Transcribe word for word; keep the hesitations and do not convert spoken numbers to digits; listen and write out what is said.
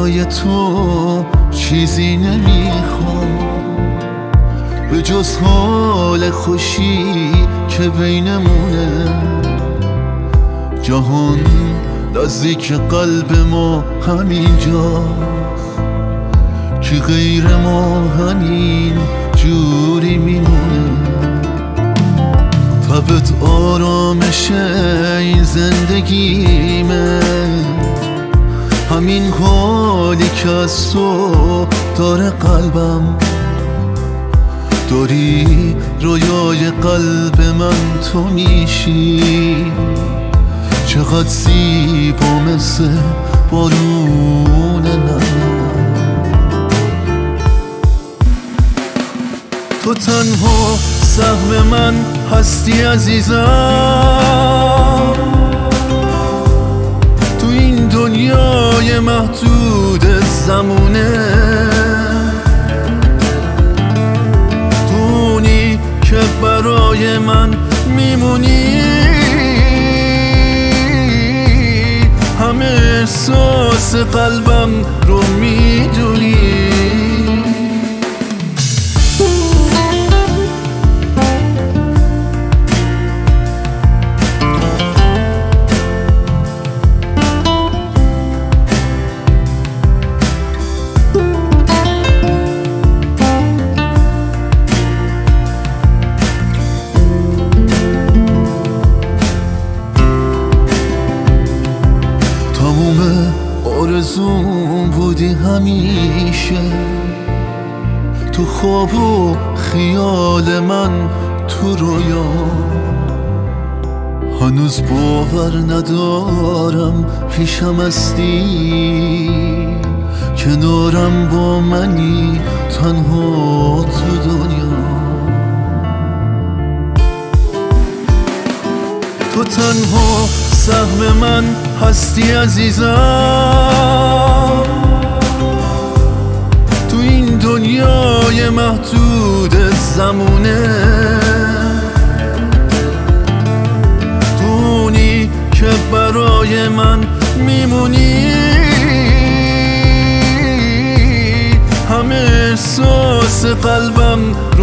دنیای تو چیزی نمیخوام به جز حال خوشی که بینمونه. جهان نزدیک قلب ما همینجاست که غیر ما همین جوری میمونه. تبت آرامش این زندگیمه، همین حالی که از تو داره قلبم. داری رویای قلب من تو میشی، چقدر زیبا مثل بارون نم. تو تنها سهم من هستی عزیزم، تو این دنیای محدود زمونه. تونی که برای من میمونی، همه احساس قلبم رو میدونی. آرزوم بودی همیشه، تو خواب و خیال من تو رویا. هنوز باور ندارم پیشم هستی، کنارم با منی تنها تو دنیا. تو تنها سهم من هستی عزیزم، تو این دنیای محدود زمونه. تونی که برای من میمونی، همه احساس قلبم